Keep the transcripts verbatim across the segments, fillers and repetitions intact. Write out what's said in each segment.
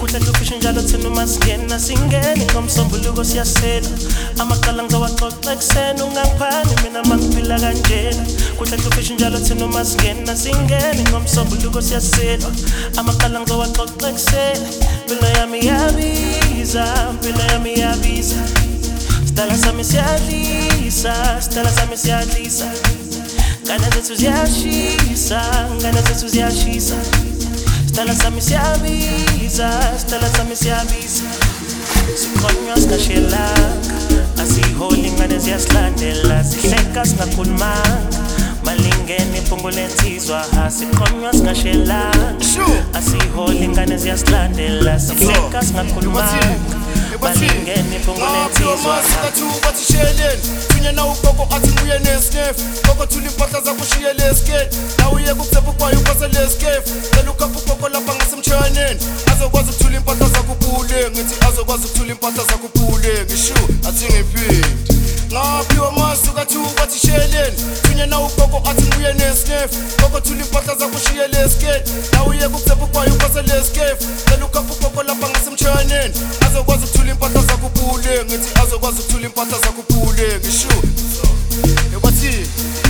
kuhle kufisha njalo thina uma singena singene ngomsombuluko siyasela amaqala ngizowaxoxa ekuseni ungangiphani mina mangiphila kanjena kuhle kufisha njalo thina uma singena singene ngomsombuluko siyasela amaqala ngizowaxoxa ekuseni impilo yami yabiza impilo yami yabiza Stella sami siyadlisa Stella sami siyadlisa Ngane zethu ziyashisa Ngane zethu ziyashisa Stella sami siyabiza Stella sami siyabiza Sikhonywa singashelanga Asiholi ngane ziyasilandela Sihleka singakhulumanga Malingene iphungu lensizwa Sikhonywa singashelanga Asiholi ngane ziyasilandela Sihleka singakhulumanga Balingene iphungu lensizwa Bathi sheleni Thunya na ugogo athi nguye neskefu Gogo thula impahla zakushiye leskefu Na uye kukuthepha kwayo uphase leskefu Cela ukhapha ugogo lapha ngasemtshaneni Azokwazi ukuthula impahla zakubule Ngithi azokwazi ukuthula impahla zakubule Ngisho athi ngiphinde Ngaphiwa masuka thu bathi sheleni Thunya na ugogo athi nguye neskefu Gogo thula impahla zakushiye leskefu Na uye kukuthepha kwayo uphase leskefu Cela ukhapha ugogo lapha ngasemtshaneni Azokwazi ukuthula impahla zakubule Ngithi azokwazi ukuthula impahla zakubule Ngisho Ebathi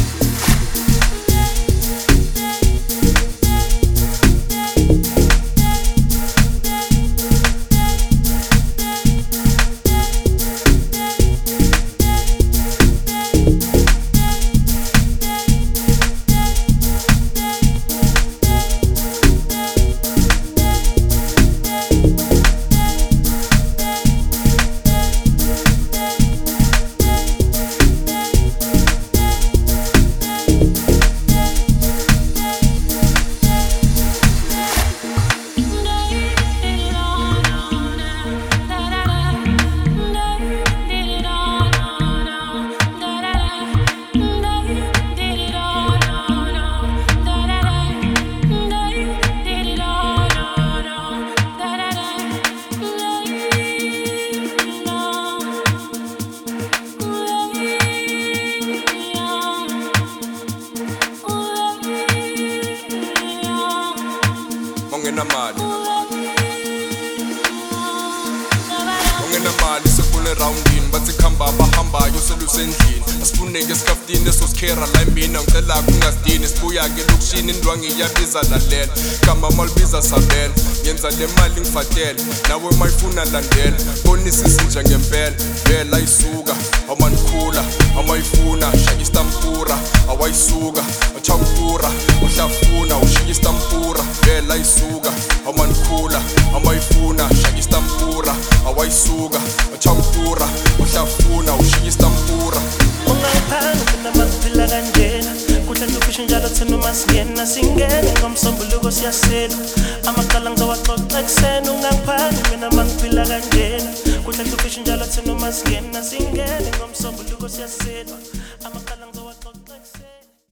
Ongena mali Ongena mali sekule roundini bathi khamba abahambayo selusendlini asifuneke esikhaftini esosikhera la mina ngicela kungasidini sibuya ke lokushini indwangi iyabiza lalela kama malibiza sabela yenza le mali ngifatele nawe mayifuna landela bonisa izinja ngempela vela isuka amanikhula amayifuna shaya istampura awayisuka achampura uhlafuna ushiya istampura vela isuka amanikhula amayifuna shaya istampura awayisuka achampura uhlafuna ushiya istampura Ungangiphani mina mangiphila kanjena kuhle kufisha njalo thina uma singena singene ngomsombuluko siyasela amaqala ngizowaxoxa ekuseni ungangiphani mina mangiphila kanjena kuhle kufisha njalo thina uma singena singene ngomsombuluko siyasela amaqala